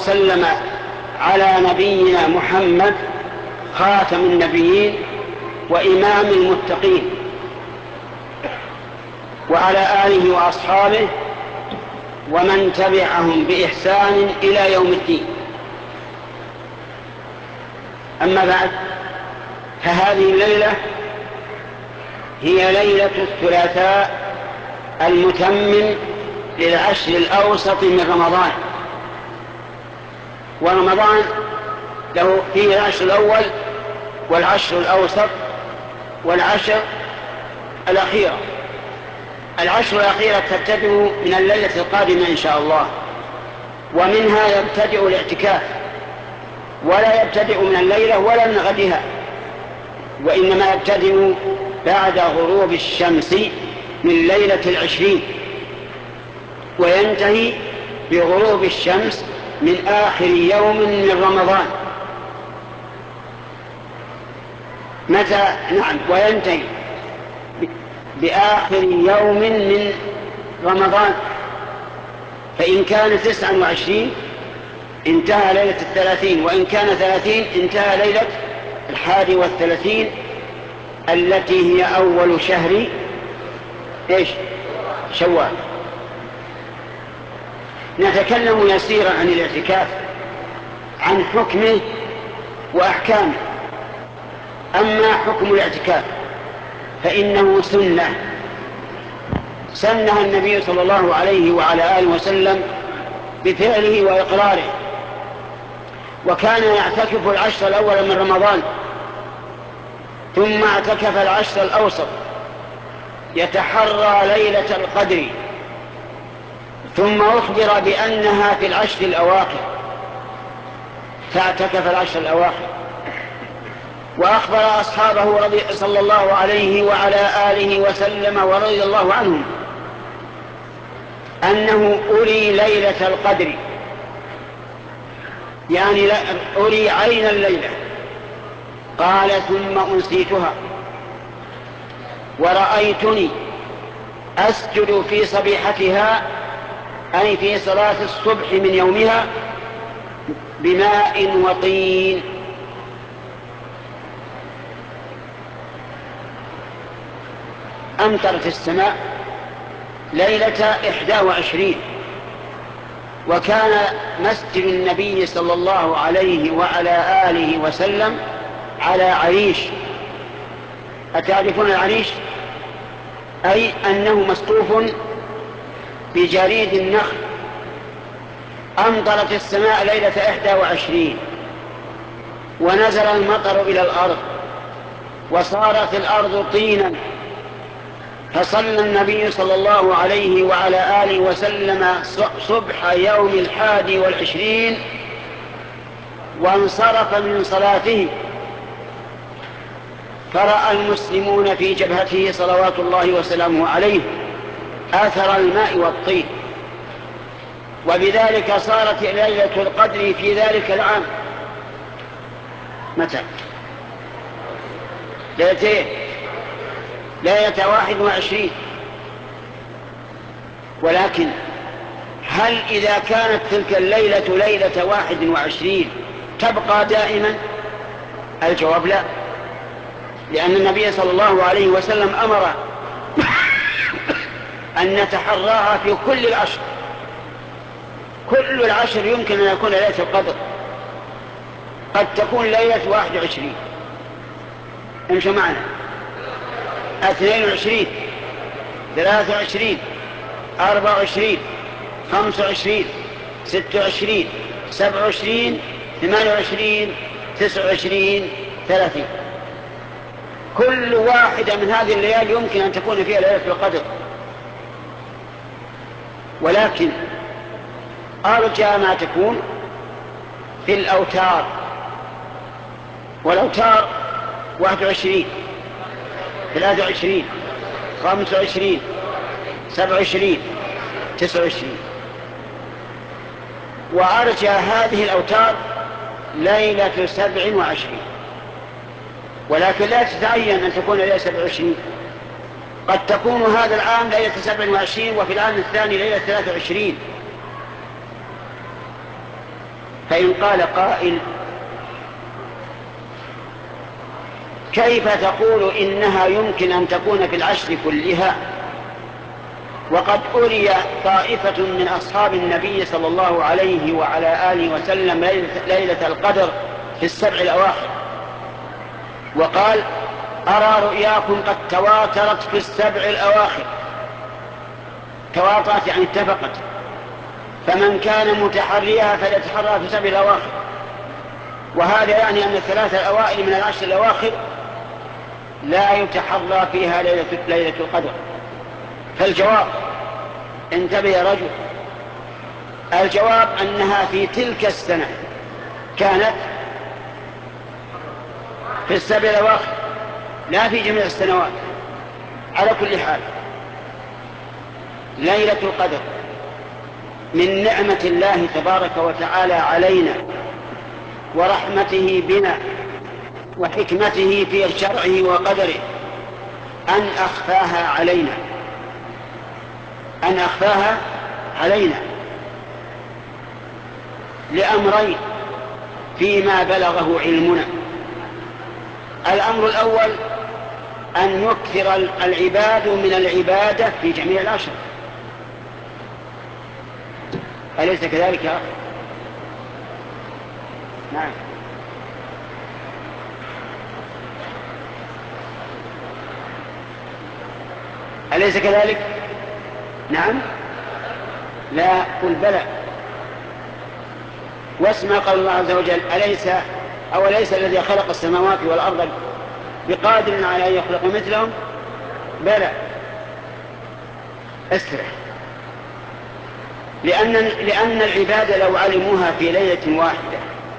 وسلم على نبينا محمد خاتم النبيين وإمام المتقين، وعلى آله وأصحابه ومن تبعهم بإحسان إلى يوم الدين. أما بعد، فهذه الليلة هي ليلة الثلاثاء المتمم للعشر الأوسط من رمضان. ورمضان له فيه العشر الأول والعشر الأوسط والعشر الأخيرة. العشر الأخيرة تبتدئ من الليلة القادمة إن شاء الله، ومنها يبتدئ الاعتكاف، ولا يبتدئ من الليلة ولا من غدها، وإنما يبتدئ بعد غروب الشمس من ليلة 20، وينتهي بغروب الشمس من آخر يوم من رمضان. متى؟ نعم، وينتهي بآخر يوم من رمضان. فإن كان 29 انتهى ليلة 30، وإن كان 30 انتهى ليلة 31 التي هي أول شهر شوال. نتكلم يسيرا عن الاعتكاف، عن حكمه وأحكامه. أما حكم الاعتكاف فإنه سنها النبي صلى الله عليه وعلى آله وسلم بفعله وإقراره، وكان يعتكف العشر الأول من رمضان، ثم اعتكف العشر الأوسط يتحرى ليلة القدر، ثم أخبر بأنها في العشر الأواخر فاعتكف العشر الأواخر، وأخبر أصحابه صلى الله عليه وعلى آله وسلم ورضي الله عنهم أنه أري ليلة القدر، يعني أري عين الليلة. قال: ثم أنسيتها ورأيتني أسجد في صبيحتها، أي في صلاة الصبح من يومها، بماء وطين. أمطرت السماء ليلة 21، وكان مسجد النبي صلى الله عليه وعلى آله وسلم على عريش. أتعرفون العريش؟ أي أنه مسقوف بجريد النخل. أمطرت السماء ليلة 21 ونزل المطر إلى الأرض وصارت الأرض طينا، فصلى النبي صلى الله عليه وعلى آله وسلم صبح يوم 21، وانصرف من صلاته، فرأى المسلمون في جبهته صلوات الله وسلامه عليه آثر الماء والطين، وبذلك صارت ليلة القدر في ذلك العام. متى؟ ليلة 21. ولكن هل إذا كانت تلك الليلة ليلة 21 تبقى دائما؟ الجواب لا، لأن النبي صلى الله عليه وسلم أمر أن نتحراها في كل العشر. كل العشر يمكن أن يكون ليلة القدر، قد تكون ليلة 21. امشوا معنا: 22 23 24 25 26 27 28 29 30. كل واحدة من هذه الليالي يمكن أن تكون فيها ليلة القدر، ولكن أرجى ما تكون في الأوتار. والأوتار 21 23 25 27 29. وأرجى هذه الأوتار ليلة 27، ولكن لا تتعين أن تكون ليلة 27. قد تكون هذا العام ليلة 27 وفي العام الثاني ليلة 23. فإن قال قائل: كيف تقول إنها يمكن أن تكون في العشر كلها وقد أري طائفة من أصحاب النبي صلى الله عليه وعلى آله وسلم ليلة القدر في السبع الأواخر، وقال: أرى رؤياكم قد تواترت في السبع الأواخر. تواترت يعني اتفقت، فمن كان متحريها فليتحرى في السبع الأواخر. وهذا يعني أن الثلاثة الأوائل من العشر الأواخر لا يتحرى فيها ليلة القدر. فالجواب، انتبه يا رجل، الجواب أنها في تلك السنة كانت في السبع الأواخر، لا في جميع السنوات. على كل حال، ليلة القدر من نعمة الله تبارك وتعالى علينا ورحمته بنا وحكمته في شرعه وقدره أن أخفاها علينا لأمرين فيما بلغه علمنا. الأمر الأول أن يكثر العباد من العبادة في جميع العشر. أليس كذلك يا أخي؟ نعم. أليس كذلك؟ نعم. لا، قل بلى. واسمع قول الله عز وجل: أوليس الذي خلق السماوات والأرض بقادر على أن يخلق مثلهم؟ بلى. استرح. لأن العباد لو علموها في ليلة واحدة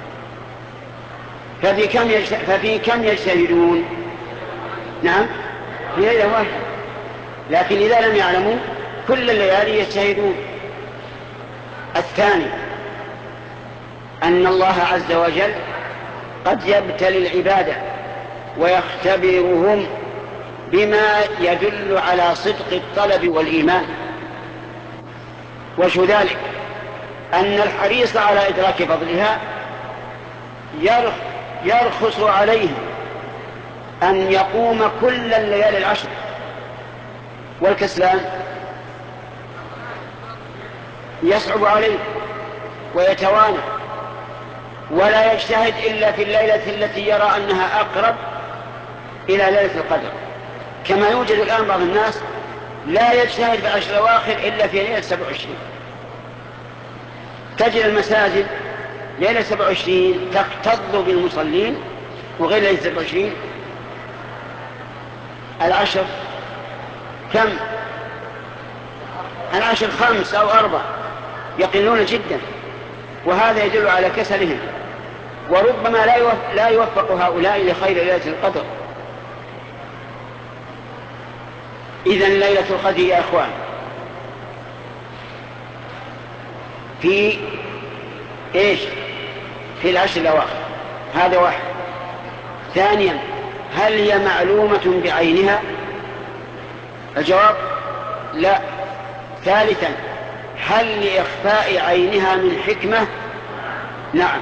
ففي كم يجتهدون؟ نعم، في ليلة واحدة. لكن إذا لم يعلموا كل الليالي يجتهدون. الثاني أن الله عز وجل قد يبتلي العبادة ويختبرهم بما يدل على صدق الطلب والإيمان. وشو ذلك؟ أن الحريص على إدراك فضلها يرخص عليه أن يقوم كل الليالي العشر، والكسلان يصعب عليه ويتوانى ولا يجتهد إلا في الليلة التي يرى أنها أقرب إلى ليلة القدر. كما يوجد الآن بعض الناس لا يجتهد في العشر الأواخر إلا في ليلة 27. تجد المساجد ليلة 27 تكتظ بالمصلين، وغير ليلة 27 العشر كم؟ العشر 5 أو 4 يقلون جدا، وهذا يدل على كسلهم. وربما لا يوفق هؤلاء لخير ليلة القدر. إذن ليلة القدر يا أخوان في إيش؟ في العشر الأواخر. هذا واحد. ثانيا، هل هي معلومة بعينها؟ الجواب لا. ثالثا، هل لإخفاء عينها من حكمة؟ نعم.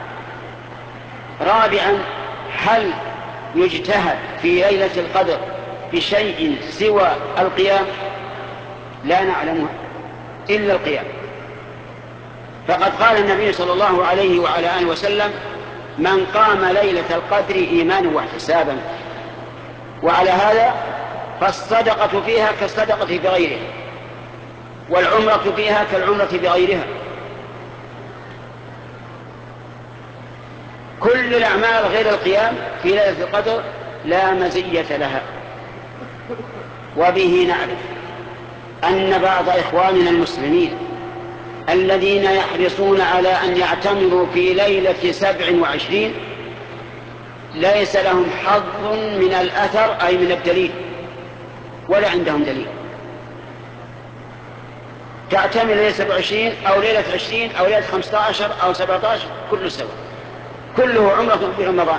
رابعا، هل يجتهد في ليلة القدر بشيء سوى القيام؟ لا نعلمها إلا القيام. فقد قال النبي صلى الله عليه وعلى آله وسلم: من قام ليلة القدر إيمانا واحتسابا. وعلى هذا فالصدقة فيها كالصدقة بغيرها، والعمرة فيها كالعمرة بغيرها. كل الأعمال غير القيام في ليلة القدر لا مزية لها. وبه نعرف أن بعض إخواننا المسلمين الذين يحرصون على أن يعتمروا في ليلة 27 ليس لهم حظ من الأثر، أي من الدليل، ولا عندهم دليل. تعتمر ليلة 27 أو ليلة 20 أو ليلة 15 أو 17 كله سوا، كله عمرة في رمضان.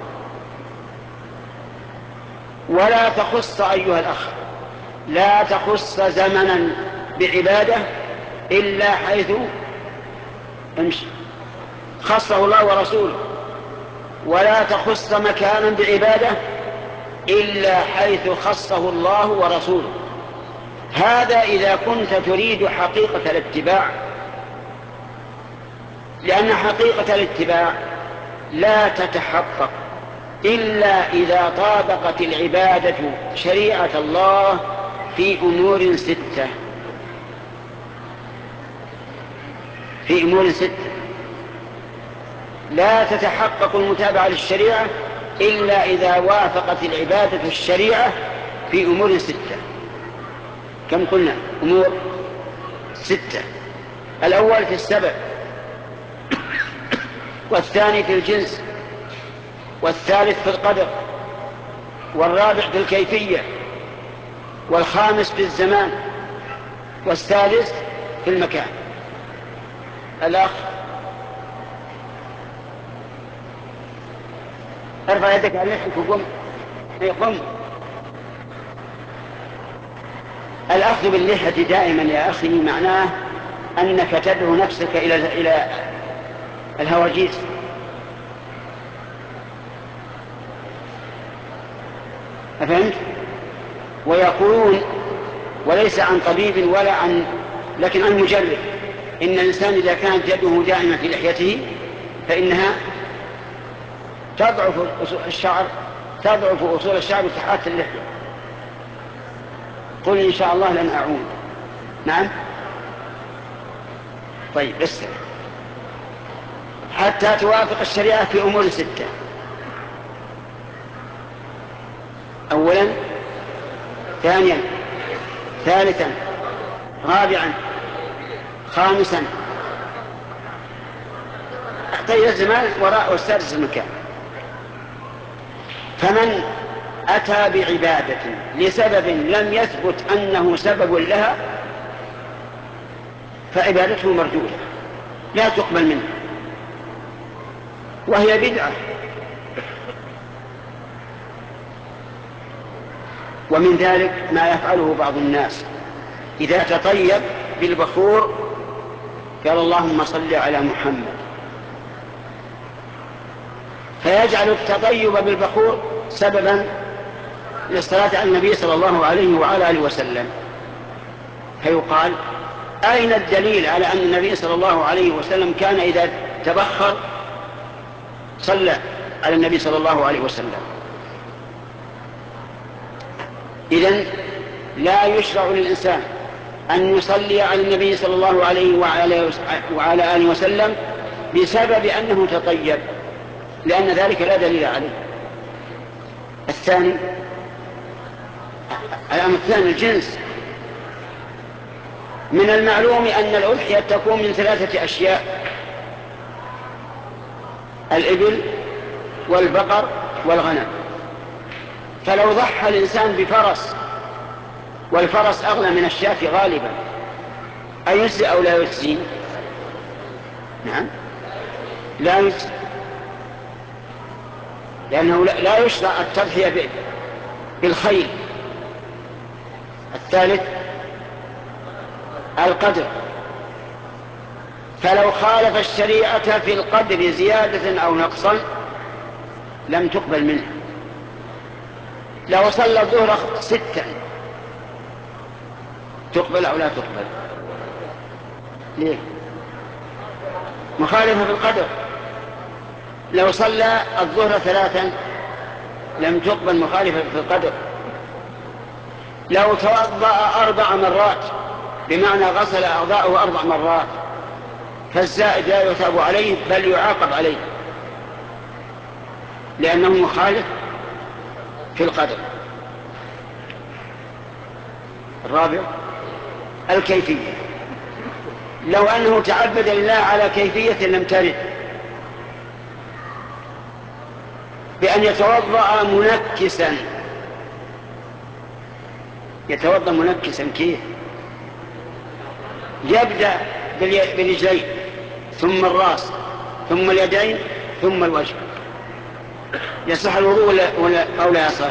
ولا تخص أيها الأخ، لا تخص زمنا بعبادة إلا حيث امشي خصه الله ورسوله، ولا تخص مكانا بعبادة إلا حيث خصه الله ورسوله. هذا إذا كنت تريد حقيقة الاتباع، لأن حقيقة الاتباع لا تتحقق إلا إذا طابقت العبادة شريعة الله في أمور ستة. في أمور ستة لا تتحقق المتابعة للشريعة إلا إذا وافقت العبادة الشريعة في أمور ستة. كم قلنا؟ أمور ستة. الأول في السبب، والثاني في الجنس، والثالث في القدر، والرابع في الكيفية، والخامس في الزمان، والسادس في المكان. الأخ ارفع يدك على لحيك وقم. قم. الأخذ باللحية دائما يا أخي معناه أنك تدعو نفسك إلى الهواجيس. أفهمت؟ ويقولون، وليس عن طبيب ولا لكن عن مجرب، إن الإنسان إذا كانت يده دائما في لحيته فإنها تضعف أصول الشعر وتحات اللحية. قل إن شاء الله لن أعود. نعم. طيب استمع حتى توافق الشريعة في أمور ستة. أولا، ثانيا، ثالثا، رابعا، خامسا. طيب الزمان وراء والسادس المكان. فمن أتى بعبادة لسبب لم يثبت أنه سبب لها فعبادته مردودة لا تقبل منه، وهي بدعة. ومن ذلك ما يفعله بعض الناس إذا تطيب بالبخور قال اللهم صل على محمد، فيجعل التطيب بالبخور سببا للصلاة على النبي صلى الله عليه وعلى آله وسلم. فيقال أين الدليل على أن النبي صلى الله عليه وسلم كان إذا تبخر صلى على النبي صلى الله عليه وسلم؟ إذن لا يشرع للإنسان أن يصلي على النبي صلى الله عليه وعلى آله وسلم بسبب أنه تطيب، لأن ذلك لا دليل عليه. الثاني، الأمر الثاني الجنس. من المعلوم أن الأضحية تكون من ثلاثة أشياء: الإبل والبقر والغنم. فلو ضحى الإنسان بفرس والفرس أغلى من الشاة غالبا، أيجزي أو لا يجزي؟ نعم لا يجزي، لأنه لا يشرع التضحية بالخيل. الثالث القدر، فلو خالف الشريعة في القدر زيادة أو نقصا لم تقبل منه. لو صلى الظهر 6 تقبل أو لا تقبل؟ ليه؟ مخالفة في القدر. لو صلى الظهر 3 لم تقبل، مخالفة في القدر. لو توضأ 4 مرات بمعنى غسل أعضاءه 4 مرات فالزائد لا يثاب عليه بل يعاقب عليه، لأنه مخالف في القدر. الرابع الكيفية. لو أنه تعبد لله على كيفية لم ترد، بأن يتوضأ منكسا. يتوضأ منكسا كيف؟ يبدأ بالرجلين ثم الرأس ثم اليدين ثم الوجه. يصح الوضوء أو لا يصح؟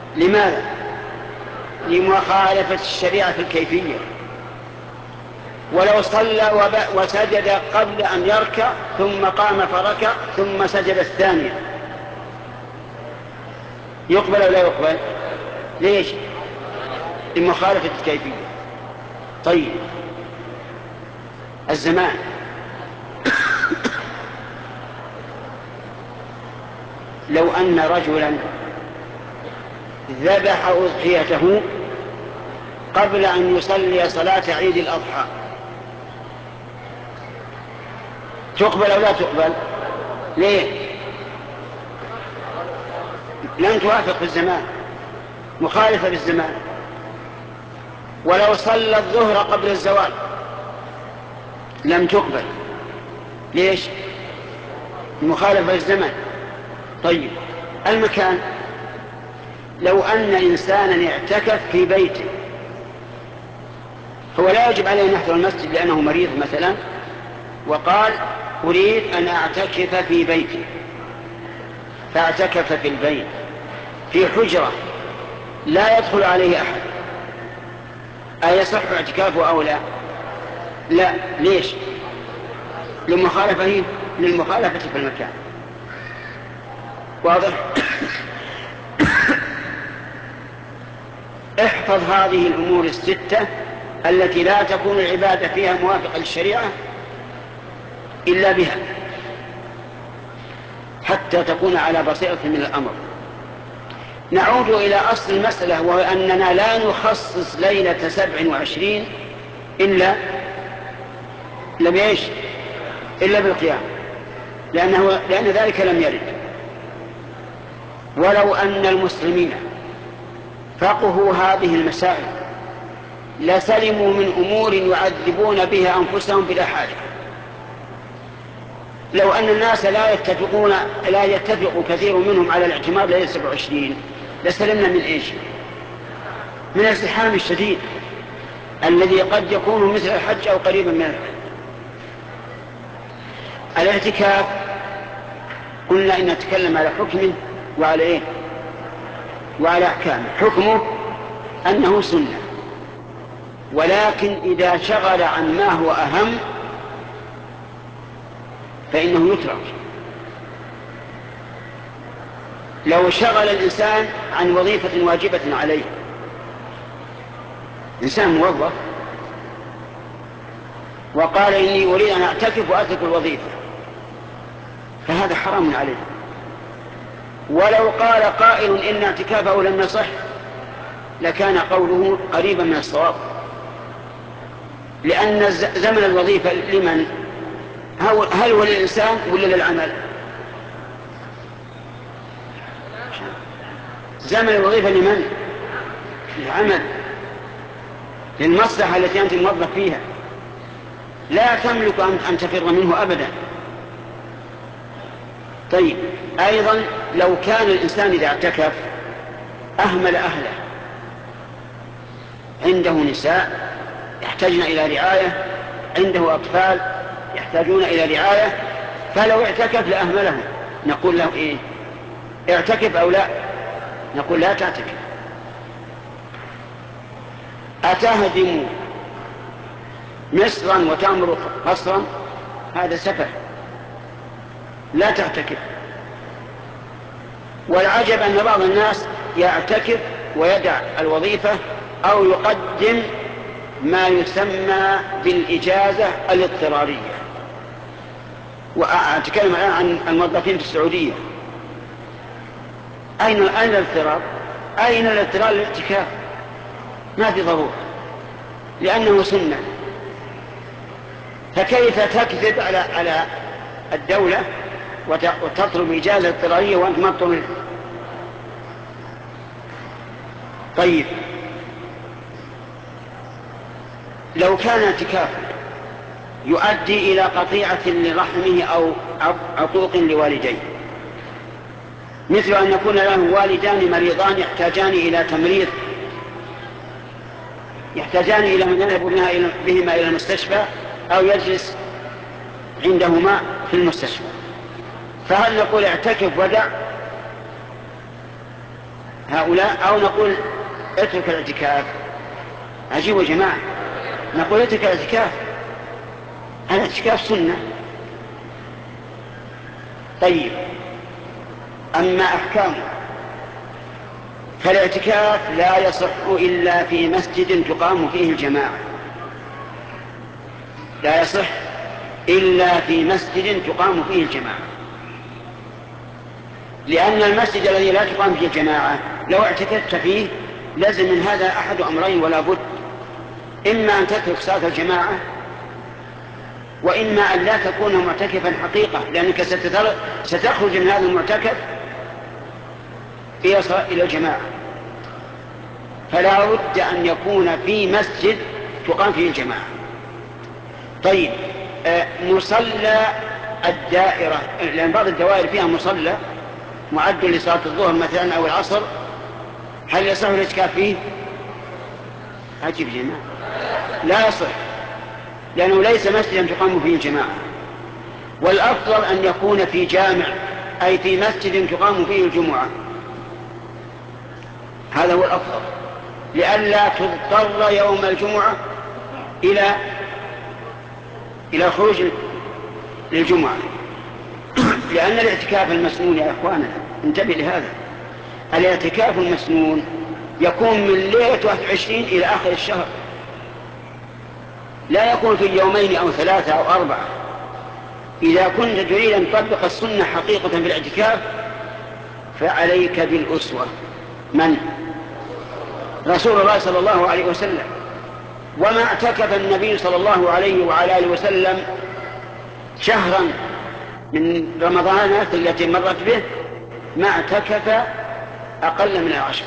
لماذا؟ لمخالفة الشريعة في الكيفية. ولو صلى وسجد قبل أن يركع ثم قام فركع ثم سجد الثانية يقبل أو لا يقبل؟ ليش؟ لمخالفة الكيفية. طيب الزمان لو أن رجلا ذبح أضحيته قبل أن يصلي صلاة عيد الأضحى تقبل أو لا تقبل؟ ليه؟ لم توافق في الزمان، مخالفة بالزمان. ولو صلى الظهر قبل الزوال لم تقبل. ليش؟ مخالفة بالزمان. طيب المكان، لو أن إنسانا اعتكف في بيته، هو لا يجب عليه أن يحضر المسجد لأنه مريض مثلا، وقال أريد أن أعتكف في بيتي، فاعتكف في البيت في حجرة لا يدخل عليه أحد، أيصح اعتكافه أو لا؟ لا. ليش؟ للمخالفة في المكان. واضح؟ احفظ هذه الأمور الستة التي لا تكون العبادة فيها موافقة للشريعة إلا بها حتى تكون على بصيرة من الأمر. نعود إلى أصل المسألة، وهو أننا لا نخصص ليلة 27 إلا بالقيام، لأن ذلك لم يرد. ولو أن المسلمين فقهوا هذه المسائل لسلموا من أمور يعذبون بها أنفسهم بلا حاجة. لو أن الناس لا يتفق كثير منهم على الاعتماد ليلة 27 لسلمنا من إيش؟ من الازدحام الشديد الذي قد يكون مثل الحج أو قريبا من الحج. الاعتكاف قلنا إن نتكلم على حكمه وعلى إيه؟ وعلى أحكامه. حكمه أنه سنة، ولكن إذا شغل عن ما هو أهم فإنه يترك. لو شغل الإنسان عن وظيفة واجبة عليه، إنسان موظف وقال إني أريد أن أعتكف وأترك الوظيفة، فهذا حرام عليه. ولو قال قائل إن اعتكافه لم يصح لكان قوله قريبا من الصواب، لأن زمن الوظيفة لمن؟ هل هو للإنسان ولا للعمل؟ زمن الوظيفة لمن؟ للعمل، للمصلحة التي أنت موظف فيها، لا تملك أن تفر منه أبدا. طيب أيضا لو كان الإنسان إذا اعتكف أهمل أهله، عنده نساء يحتاجون إلى رعاية، عنده أطفال يحتاجون إلى رعاية، فلو اعتكف لأهملهم، نقول له إيه؟ اعتكف أو لا؟ نقول لا تعتكف. أتهدم مصرا وتمرق قصرا؟ هذا سفه، لا تعتكف. والعجب أن بعض الناس يعتكف ويدع الوظيفة أو يقدم ما يسمى بالإجازة الاضطرارية. وأتكلم الآن عن الموظفين في السعودية. أين الاضطرار؟ أين الاضطرار للاعتكاف؟ ما في ضرورة، لأنه سنة. فكيف تكذب على الدولة وتطلب إجازة اضطرارية وأنت ما تطلب؟ طيب لو كان اعتكافه يؤدي إلى قطيعة لرحمه أو عقوق لوالديه، مثل أن يكون له والدان مريضان يحتاجان إلى تمريض، يحتاجان إلى من يذهب بهما إلى المستشفى أو يجلس عندهما في المستشفى، فهل نقول اعتكف ودع هؤلاء أو نقول اترك الاعتكاف؟ عجيب يا جماعة، نقول اترك الاعتكاف الاعتكاف سنة. طيب، أما أحكامه فالاعتكاف لا يصح إلا في مسجد تقام فيه الجماعة، لا يصح إلا في مسجد تقام فيه الجماعة، لأن المسجد الذي لا تقام فيه الجماعة لو اعتكفت فيه لازم من هذا أحد أمرين ولا بد: إما أن تترك صلاة الجماعة، وإما أن لا تكون معتكفا حقيقة، لأنك ستخرج من هذا المعتكف إلى الجماعة. فلا بد أن يكون في مسجد تقام فيه الجماعة. طيب، مصلى الدائرة، لأن بعض الدوائر فيها مصلى معد لصلاة الظهر مثلا أو العصر، هل يصح الاعتكاف فيه؟ عجيب جماعة، لا يصح، لأنه ليس مسجدا تقام فيه الجماعة. والأفضل أن يكون في جامع، أي في مسجد تقام فيه الجمعة، هذا هو الأفضل، لئلا تضطر يوم الجمعة إلى خروج للجمعة. لأن الاعتكاف المسنون يا إخوانا انتبه لهذا، الاعتكاف المسنون يكون من ليلة 21 إلى آخر الشهر، لا يكون في يومين أو 3 أو 4. إذا كنت تريد أن تطبق السنة حقيقة في الاعتكاف فعليك بالأسوة، من؟ رسول الله صلى الله عليه وسلم. وما اعتكف النبي صلى الله عليه وعلى آله وسلم شهرا من رمضانات التي مرت به ما اعتكف أقل من 10.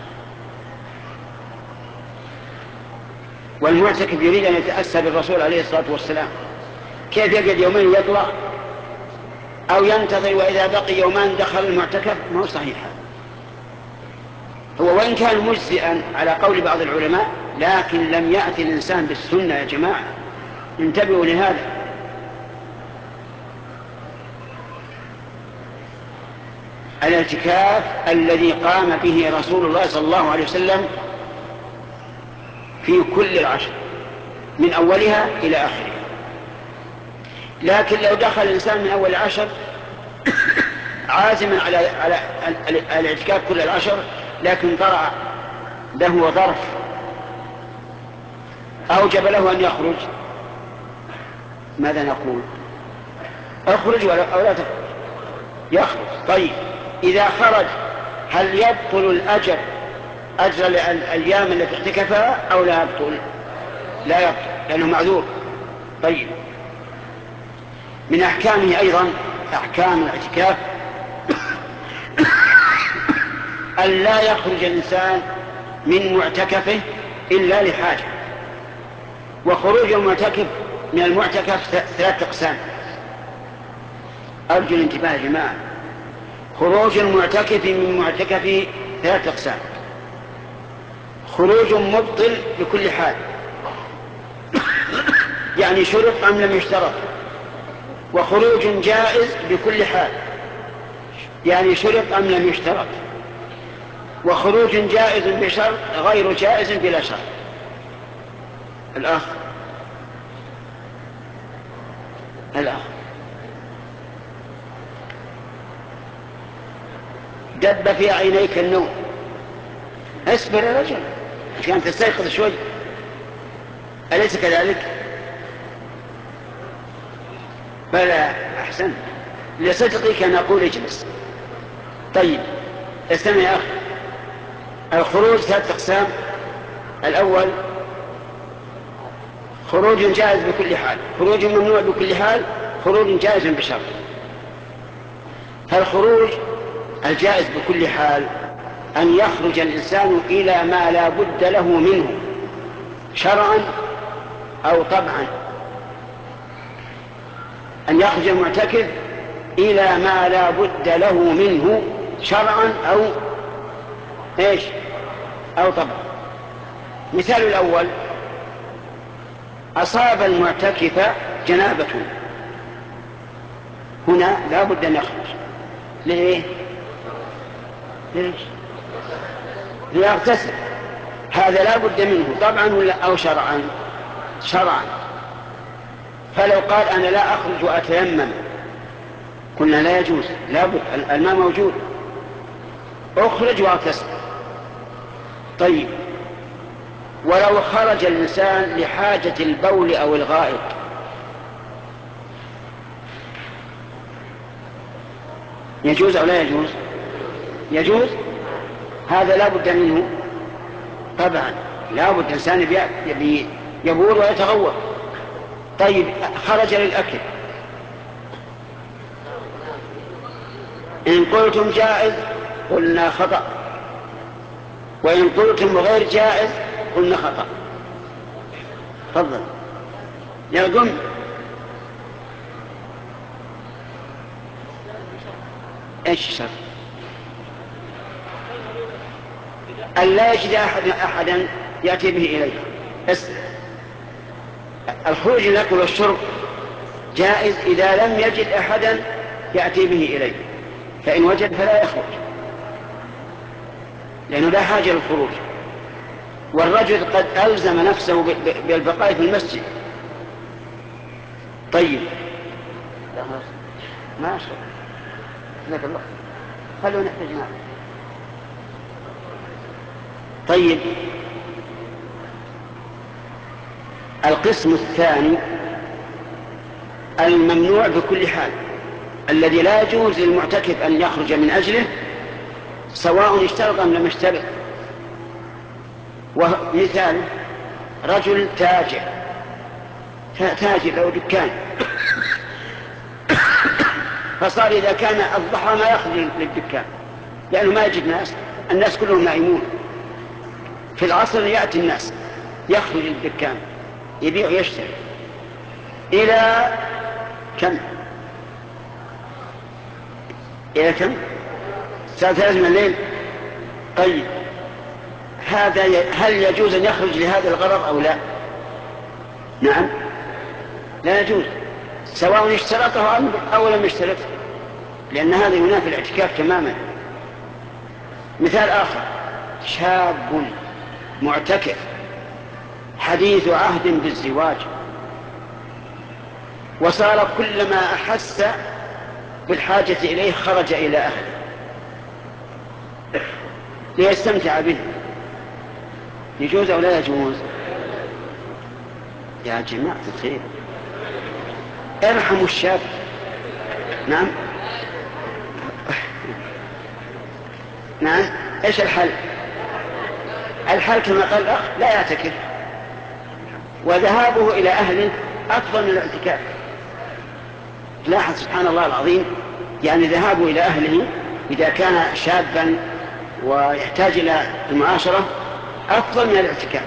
والمعتكف يريد أن يتأسى بالرسول عليه الصلاة والسلام، كيف يجد يومين يطلع أو ينتظر وإذا بقي يومان دخل المعتكف؟ ما هو صحيح. هو وإن كان مجزئا على قول بعض العلماء، لكن لم يأتي الإنسان بالسنة يا جماعة، انتبهوا لهذا. الاعتكاف الذي قام به رسول الله صلى الله عليه وسلم في كل العشر من أولها إلى آخرها. لكن لو دخل الإنسان من أول 10 عازما على الاعتكاف كل 10، لكن طرأ له ظرف أوجب له أن يخرج، ماذا نقول؟ اخرج أو لا تخرج؟ يخرج. طيب، إذا خرج هل يبطل الأجر، أجر الأيام التي اعتكفها، أو لا يبطل؟ لا يبطل، لأنه معذور. طيب، من أحكامه أيضا أحكام الاعتكاف أن لا يخرج الإنسان من معتكفه إلا لحاجة. وخروج المعتكف من المعتكف 3 أقسام، أرجو الانتباه يا جماعة. خروج المعتكف من معتكفه 3 أقسام: خروج مبطل بكل حال، يعني شرط أم لم يشترط، وخروج جائز بكل حال، يعني شرط أم لم يشترط، وخروج جائز بشرط غير جائز بلا شرط. الأخ دب في عينيك النوم، اصبر يا رجل عشان تستيقظ شوي، أليس كذلك؟ بلى، أحسن، لصدقك نقول اجلس. طيب استمع يا أخي، الخروج 3 أقسام: الأول خروج جائز بكل حال، خروج ممنوع بكل حال، خروج جائز بشرط. فالخروج الجائز بكل حال أن يخرج الإنسان إلى ما لا بد له منه شرعا أو طبعا، أن يخرج المعتكف إلى ما لا بد له منه شرعا أو طبعا. مثال الأول: أصاب المعتكف جنابة، هنا لا بد أن يخرج. ليش؟ ليغتسل، هذا لا بد منه طبعا أو شرعا؟ شرعا. فلو قال أنا لا أخرج وأتيمم قلنا لا يجوز، لابد الماء موجود، أخرج وأغتسل. طيب ولو خرج الإنسان لحاجة البول أو الغائط يجوز أو لا يجوز؟ يجوز، هذا لا بد منه طبعا، لا بد الإنسان يبول ويتغوط. طيب خرج للأكل، إن قلتم جائز قلنا خطأ، وإن قلتم غير جائز قلنا خطأ. تفضل يا قم. ايش الشرط؟ أن لا يجد أحدا يأتي به إليه. بس الخروج للأكل والشرب جائز إذا لم يجد أحدا يأتي به إليه، فإن وجد فلا يخرج لأنه لا حاجة للخروج. والرجل قد ألزم نفسه بالبقاء في المسجد. طيب ما أشرب لك الله، خلوا نحتاج معه. طيب القسم الثاني الممنوع بكل حال، الذي لا يجوز للمعتكف أن يخرج من أجله سواء اشترط أم لم يشترط. ومثال رجل تاجر له دكان، فصار إذا كان الضحى ما يخرج للدكان لأنه ما يجد الناس كلهم نائمون. في العصر يأتي الناس يخرج للدكان يبيع ويشتري إلى كم؟ إلى كم؟ الساعة 3 من الليل. طيب هل يجوز أن يخرج لهذا الغرض أو لا؟ نعم لا يجوز، سواء اشترطه أو لم يشترطه، لأن هذا ينافي الاعتكاف تماما. مثال آخر شاب معتكف حديث عهد بالزواج، وصار كلما أحس بالحاجة إليه خرج إلى أهله ليستمتع به، يجوز أو لا يجوز؟ يا جماعة الخير ارحموا الشاب. نعم نعم. ايش الحل؟ الحل كما قال الأخ لا يعتكف، وذهابه إلى أهله أفضل من الاعتكاف. لاحظ سبحان الله العظيم، يعني ذهابه إلى أهله إذا كان شابا ويحتاج إلى المعاشرة أفضل من الاعتكاف.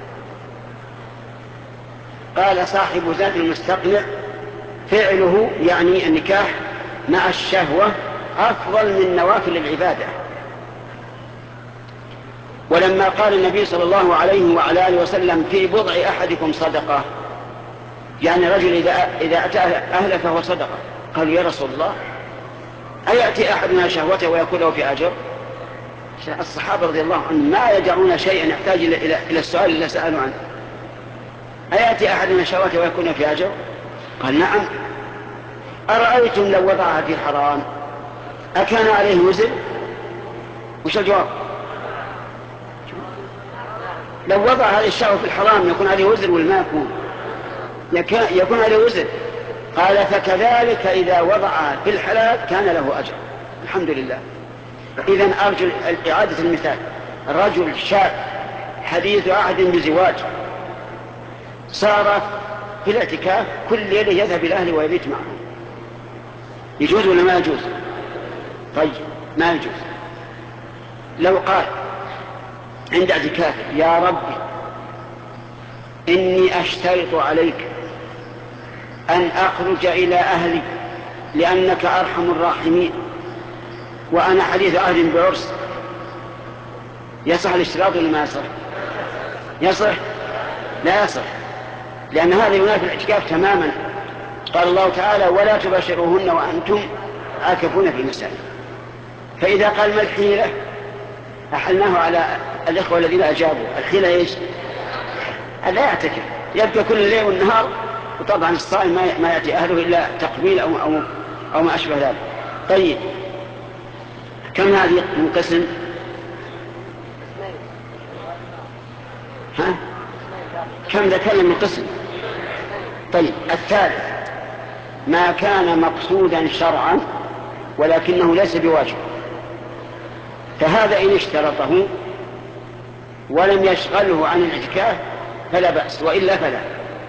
قال صاحب زاد المستقنع فعله يعني النكاح مع الشهوة أفضل من نوافل العبادة. ولما قال النبي صلى الله عليه وعلى آله وسلم في بضع أحدكم صدقة، يعني رجل إذا أتى أهله فهو صدقة، قالوا يا رسول الله أيأتي أحدنا شهوته ويأكله في أجر؟ الصحابة رضي الله عنهم ما يدعون شيئا يحتاج إلى السؤال إلا سألوا عنه. أيأتي أحدنا شهوته ويأكله في أجر؟ قال نعم. أرأيتم لو وضعها في حرام أكان عليه وزر؟ وش الجواب؟ لو وضع هذه الشهوة في الحرام يكون عليه وزر ولا ما يكون عليه وزر؟ قال فكذلك إذا وضعها في الحلال كان له أجر. الحمد لله. إذن أرجو إعادة المثال، رجل شاب حديث عهد بزواج صار في الاعتكاف كل ليلة يذهب إلى أهله ويبيت معهم، يجوز ولا ما يجوز؟ طيب ما يجوز. لو قال عند اعتكاف يا ربي إني أشترط عليك أن أخرج إلى أهلي لأنك أرحم الراحمين وأنا حديث عهد بعرس، يصح الاشتراط ولا ما يصح؟ يصح؟ لا يصح، لأن هذا ينافي الاعتكاف تماما. قال الله تعالى ولا تباشروهن وأنتم عاكفون في المساجد. فإذا قال ما الحيلة أحلناه على الإخوة الذين أجابوا. الحيلة إيش؟ ألا يعتكف، يبقى كل الليل والنهار وطبعا الصائم ما يأتي أهله إلا تقبيل أو ما أشبه ذلك. طيب كم هذه من قسم؟ ها؟ كم ذكرنا من قسم؟ طيب الثالث ما كان مقصودا شرعا ولكنه ليس بواجب، فهذا إن اشترطه ولم يشغله عن الاعتكاف فلا بأس، وإلا فلا.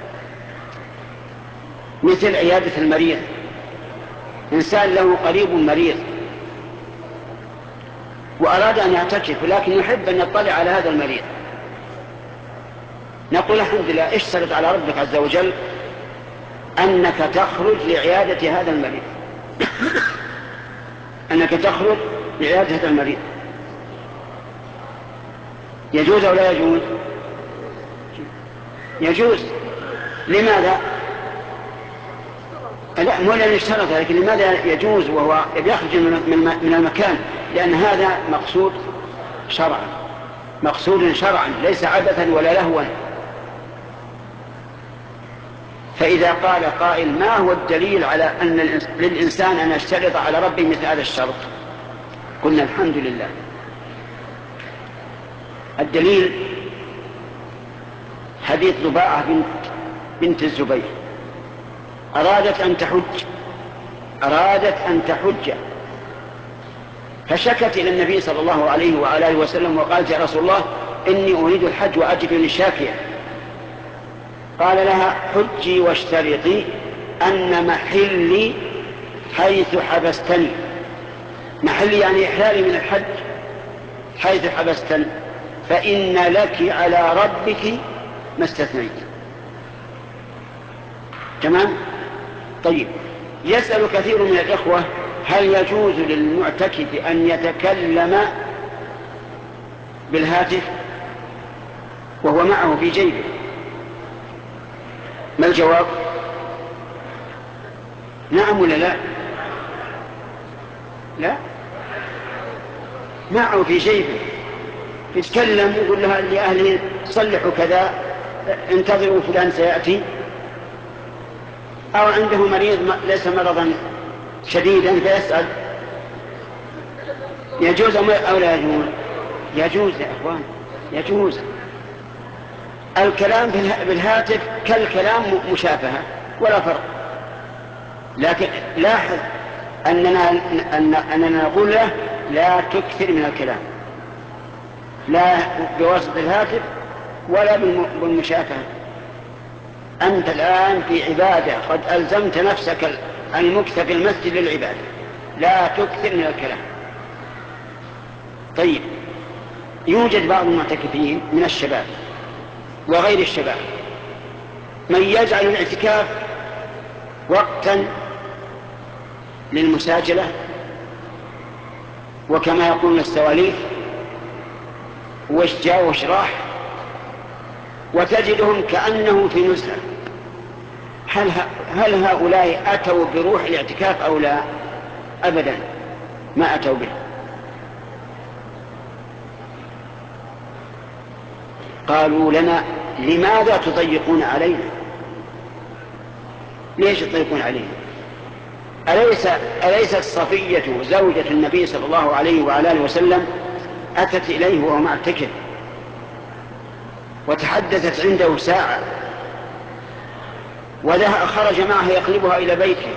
مثل عيادة المريض، إنسان له قريب مريض وأراد أن يعتكف لكن يحب أن يطلع على هذا المريض، نقول الحمد لله اشترط على ربك عز وجل أنك تخرج لعيادة هذا المريض أنك تخرج لعيادة هذا المريض. يجوز أو لا يجوز؟ يجوز. لماذا؟ لا مو لأن اشترط، لكن لماذا يجوز وهو يخرج من المكان؟ لأن هذا مقصود شرعا، مقصود شرعا ليس عبثا ولا لهوا. فإذا قال قائل ما هو الدليل على أن للإنسان أن يشترط على ربه مثل هذا الشرط؟ قلنا الحمد لله. الدليل حديث ضباعة بنت الزبير أرادت أن تحج فشكت إلى النبي صلى الله عليه وعلى آله وسلم وقالت يا رسول الله إني أريد الحج وأجدني شاكيا. قال لها حجي واشترطي أن محلي حيث حبستني، محلي يعني إحلالي من الحج حيث حبستني، فإن لك على ربك ما استثنيت. تمام؟ طيب يسأل كثير من الإخوة هل يجوز للمعتكف أن يتكلم بالهاتف وهو معه في جيبه؟ ما الجواب؟ نعم ولا لا؟ لا، معه في جيبه يتكلم يقول لها لأهله صلحوا كذا انتظروا فلان سيأتي، أو عنده مريض ليس مرضا شديدا فيسأل. يجوز أو لا يجوز؟ يجوز يا أخوان، يجوز. الكلام بالهاتف كالكلام مشافهة ولا فرق، لكن لاحظ أننا نقول له لا تكثر من الكلام، لا بواسطة الهاتف ولا بالمشافهة. أنت الآن في عبادة قد ألزمت نفسك المكث في المسجد للعبادة، لا تكثر من الكلام. طيب يوجد بعض المعتكفين من الشباب وغير الشباب من يجعل الاعتكاف وقتا للمساجلة وكما يقولون السواليف واشجاع واشراح، وتجدهم كأنه في نزهة. هل هؤلاء أتوا بروح الاعتكاف أو لا؟ أبدا ما أتوا به. قالوا لنا لماذا تضيقون علينا؟ ليش تضيقون علينا؟ أليست صفية زوجة النبي صلى الله عليه وعلى آله وسلم أتت إليه وهو معتكف وتحدثت عنده ساعة وخرج معها يقلبها إلى بيته؟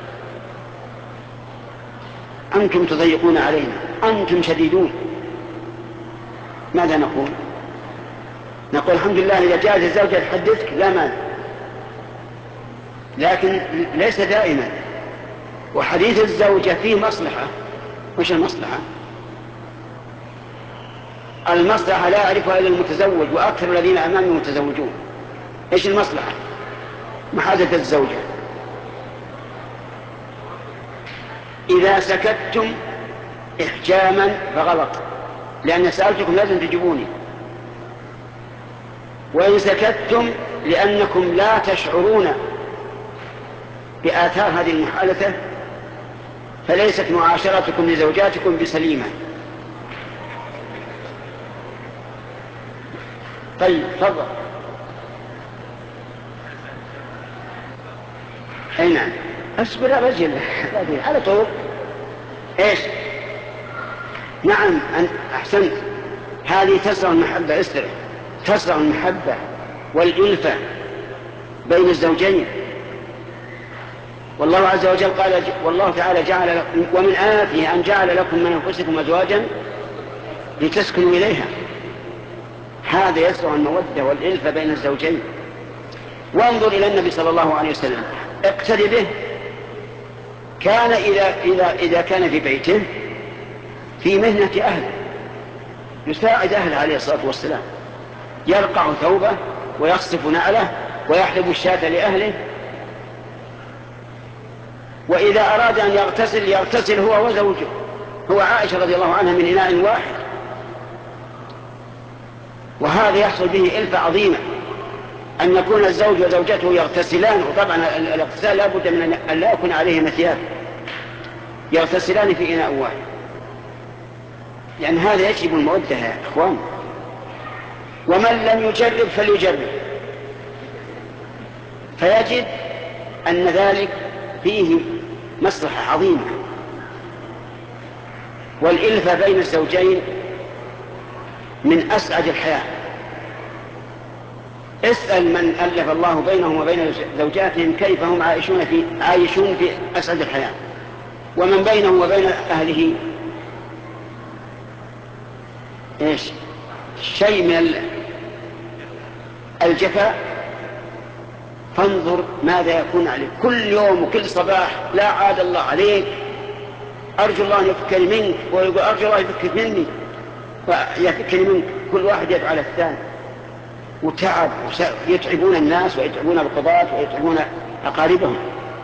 أنتم تضيقون علينا، أنتم شديدون. ماذا نقول؟ نقول الحمد لله إذا جاءت الزوجة تحدثك لا مانع، لكن ليس دائما. وحديث الزوجة فيه مصلحة. وش المصلحة؟ المصلحة لا يعرفها إلا المتزوج، وأكثر الذين أمامي متزوجون. إيش المصلحة؟ محادثة الزوجة. إذا سكتتم إحجاما فغلط، لأن سألتكم لازم تجيبوني. وإن سكتتم لأنكم لا تشعرون بآثار هذه المحادثة فليست معاشرتكم لزوجاتكم بسليمة. طيب تفضل. أي نعم. أصبر يا رجل على طول. إيش؟ نعم أحسنت. هذه تزرع المحبة. استرح. تزرع المحبة والألفة بين الزوجين. والله عز وجل قال والله تعالى جعل لكم ومن آياته أن جعل لكم من أنفسكم أزواجا لتسكنوا إليها. هذا يزرع المودة والألفة بين الزوجين. وانظر إلى النبي صلى الله عليه وسلم اقتدي به. كان إذا كان في بيته في مهنة أهله يساعد أهله عليه الصلاة والسلام، يرقع ثوبه ويخصف نعله ويحلب الشاة لأهله، وإذا أراد أن يغتسل هو وزوجه، هو عائشة رضي الله عنها، من إناء واحد. وهذا يحصل به ألفة عظيمة، أن يكون الزوج وزوجته يغتسلان. وطبعا الاغتسال لا بد من أن لا يكون عليه مثياب، يغتسلان في إناء واحد، لأن هذا يجب المودة يا إخوان. ومن لم يجرب فليجرب، فيجد أن ذلك فيه مصلحة عظيمة. والإلفة بين الزوجين من أسعد الحياة. اسأل من ألف الله بينهم وبين زوجاتهم كيف هم عايشون في أسعد الحياة، ومن بينهم وبين أهله إيش؟ شيء من الجفاء. فانظر ماذا يكون عليك كل يوم وكل صباح: لا عاد الله عليك، أرجو الله أن يفكني منك، ويقول أرجو الله يفكك مني ويفكني منك. كل واحد يدعو على الثاني، وتعب، يتعبون الناس ويتعبون القضاة ويتعبون أقاربهم.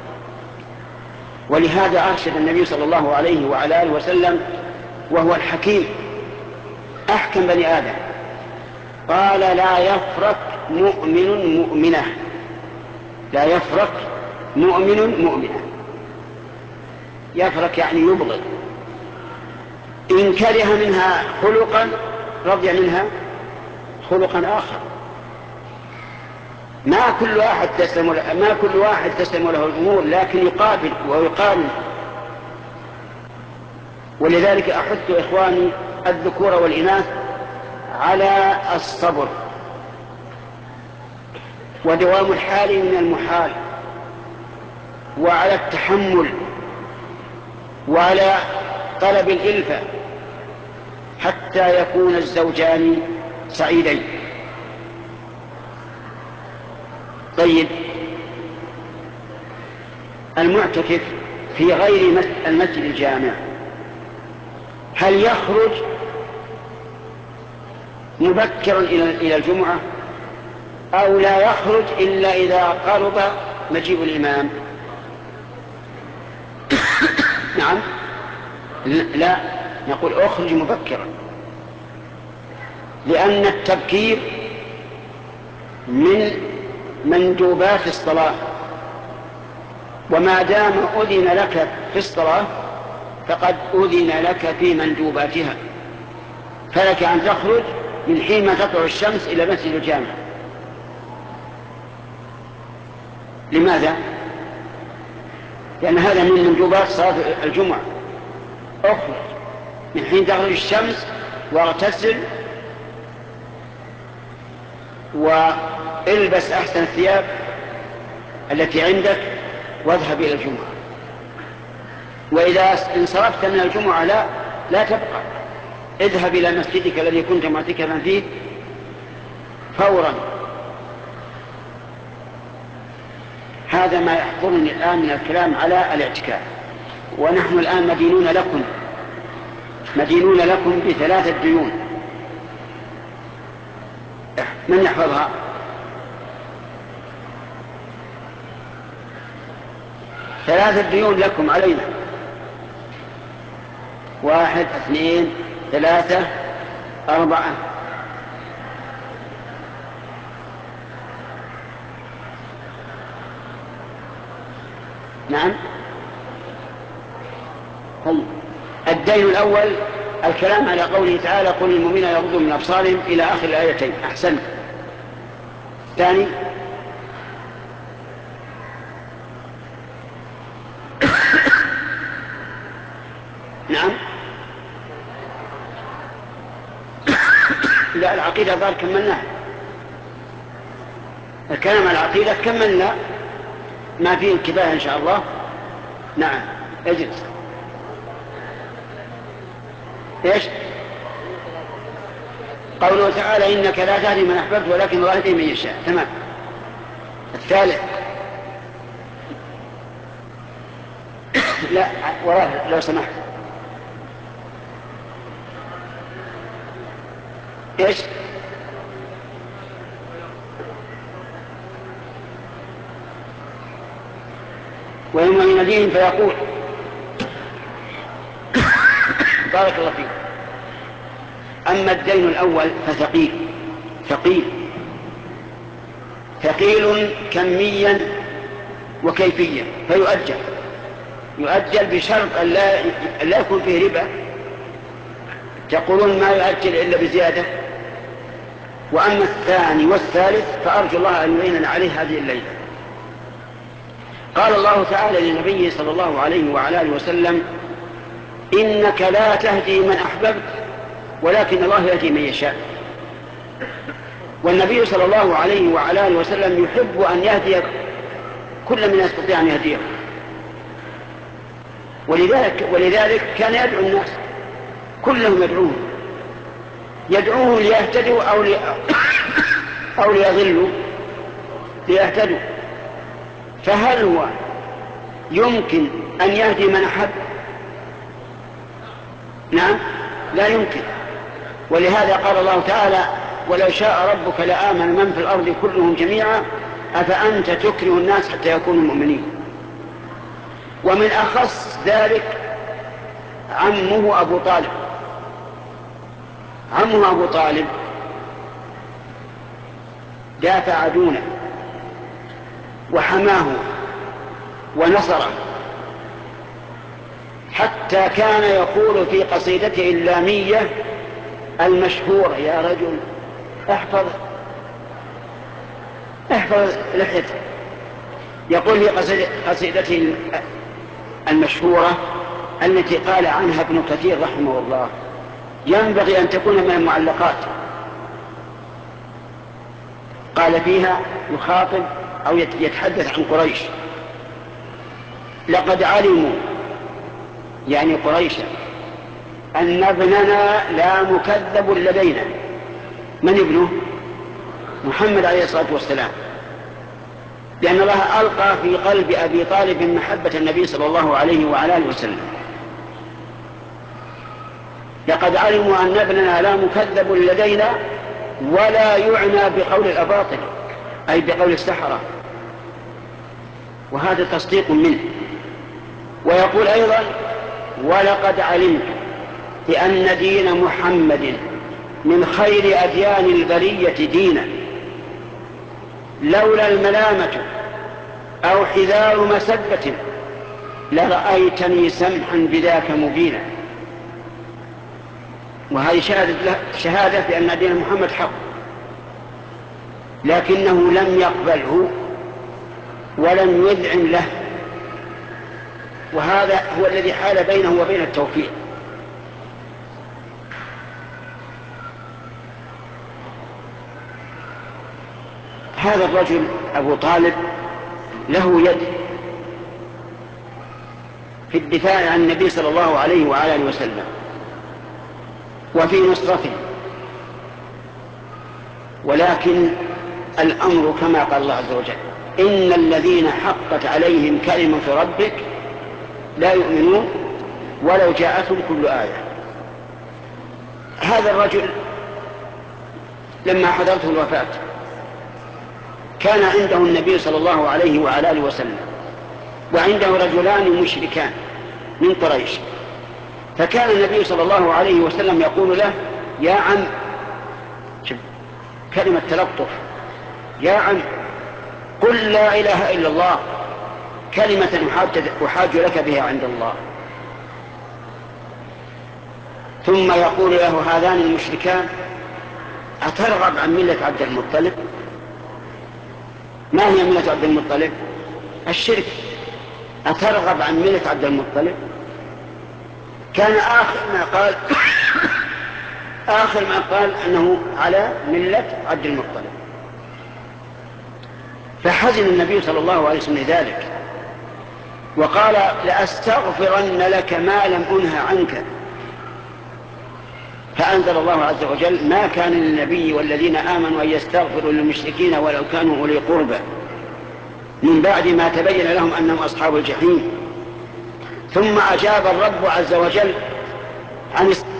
ولهذا أرشد النبي صلى الله عليه وعلى آله وسلم، وهو الحكيم أحكم بني آدم، قال: لا يفرق مؤمن مؤمنة، لا يفرق مؤمن مؤمنة. يفرق يعني يبغض. إن كره منها خلقا رضي منها خلقا آخر. ما كل واحد تسلم له الأمور، لكن يقابل ويقارن. ولذلك أحث إخواني الذكور والإناث على الصبر ودوام الحال من المحال، وعلى التحمل، وعلى طلب الإلفة، حتى يكون الزوجان سعيدين. طيب، المعتكف في غير المسجد الجامع هل يخرج مبكرا إلى الجمعة، أو لا يخرج إلا إذا قرب مجيء الإمام؟ نعم، لا، نقول أخرج مبكرا، لأن التبكير من مندوبات الصلاة، وما دام أذن لك في الصلاة فقد أذن لك في مندوباتها. فلك أن تخرج من حين ما تطلع الشمس إلى مسجد الجامع. لماذا؟ لأن هذا من مندوبات صلاة الجمعة. اخرج من حين تخرج الشمس واغتسل والبس أحسن الثياب التي عندك واذهب إلى الجمعة. وإذا انصرفت من الجمعة لا تبقى، اذهب إلى مسجدك الذي كنت معتكفا فيه فورا. هذا ما يحضرني الآن من الكلام على الاعتكاف. ونحن الآن مدينون لكم ب3 ديون. من يحفظها؟ ثلاثة ديون لكم علينا: 1 2 3 4. نعم. الدين الأول الكلام على قوله تعالى: قل للمؤمنين يغضوا من أبصارهم إلى آخر الآيتين. أحسنت. الثاني: نعم. لا، العقيدة ظهر كملناها. الكلام عن العقيدة كملنا ما فيه الكفاية إن شاء الله. نعم، اجلس. ايش؟ قوله تعالى إنك لا تهدي من أحببت ولكن الله يهدي من يشاء. تمام. الثالث. لا، وراه لو سمحت. ايش؟ ويوم يناديهم فيقول بارك الله فيك. أما الدين الأول فثقيل، ثقيل كميا وكيفيا، يؤجل بشرط أن لا يكون فيه ربا. تقولون ما يؤجل إلا بزيادة. وأما الثاني والثالث فأرجو الله أن يعيننا عليه هذه الليلة. قال الله تعالى لنبيه صلى الله عليه وعلى آله وسلم إنك لا تهدي من أحببت ولكن الله يهدي من يشاء. والنبي صلى الله عليه وعلى آله وسلم يحب أن يهدي كل من يستطيع أن يهديه، ولذلك كان يدعو الناس كلهم يدعوهم ليهتدوا أو ليضلوا ليهتدوا. فهل هو يمكن أن يهدي من أحب؟ نعم، لا يمكن. ولهذا قال الله تعالى ولو شاء ربك لآمن من في الأرض كلهم جميعا أفأنت تكره الناس حتى يكونوا مؤمنين. ومن أخص ذلك عمه أبو طالب دافع دونه وحماه ونصره، حتى كان يقول في قصيدته اللامية المشهورة، يا رجل احفظ لحيته، يقول في قصيدته المشهورة التي قال عنها ابن كثير رحمه الله ينبغي أن تكون من المعلقات. قال فيها يخاطب أو يتحدث عن قريش: لقد علموا، يعني قريشا، أن ابننا لا مكذب لدينا. من ابنه؟ محمد عليه الصلاة والسلام، لأن الله ألقى في قلب أبي طالب محبة النبي صلى الله عليه وعلى آله وسلم. لقد علموا أن ابننا لا مكذب لدينا ولا يعنى بقول الأباطل، أي بقول السحرة، وهذا تصديق منه. ويقول أيضا: ولقد علمت بأن دين محمد من خير أديان البرية دينا، لولا الملامة أو حذار مسبة لرأيتني سمحا بذاك مبينا. وهذه شهادة بأن دين محمد حق، لكنه لم يقبله ولم يذعن له، وهذا هو الذي حال بينه وبين التوفيق. هذا الرجل أبو طالب له يد في الدفاع عن النبي صلى الله عليه وعلى آله وسلم وفي نصرته، ولكن الأمر كما قال الله عز وجل: إن الذين حقت عليهم كلمة ربك لا يؤمنون ولو جاءتهم كل آية. هذا الرجل لما حضرته الوفاة كان عنده النبي صلى الله عليه وعلى آله وسلم، وعنده رجلان مشركان من قريش، فكان النبي صلى الله عليه وسلم يقول له: يا عم، كلمة تلطف، يا عم قل لا إله إلا الله، كلمة أحاج لك بها عند الله. ثم يقول له هذان المشركان: أترغب عن ملة عبد المطلب؟ ما هي ملة عبد المطلب؟ الشرك. أترغب عن ملة عبد المطلب؟ كان آخر ما قال أنه على ملة عبد المطلب. فحزن النبي صلى الله عليه وسلم لذلك وقال لأستغفرن لك ما لم أنه عنك. فأنزل الله عز وجل ما كان للنبي والذين آمنوا أن يستغفروا للمشركين ولو كانوا أولي قربى من بعد ما تبين لهم أنهم أصحاب الجحيم. ثم أجاب الرب عز وجل عن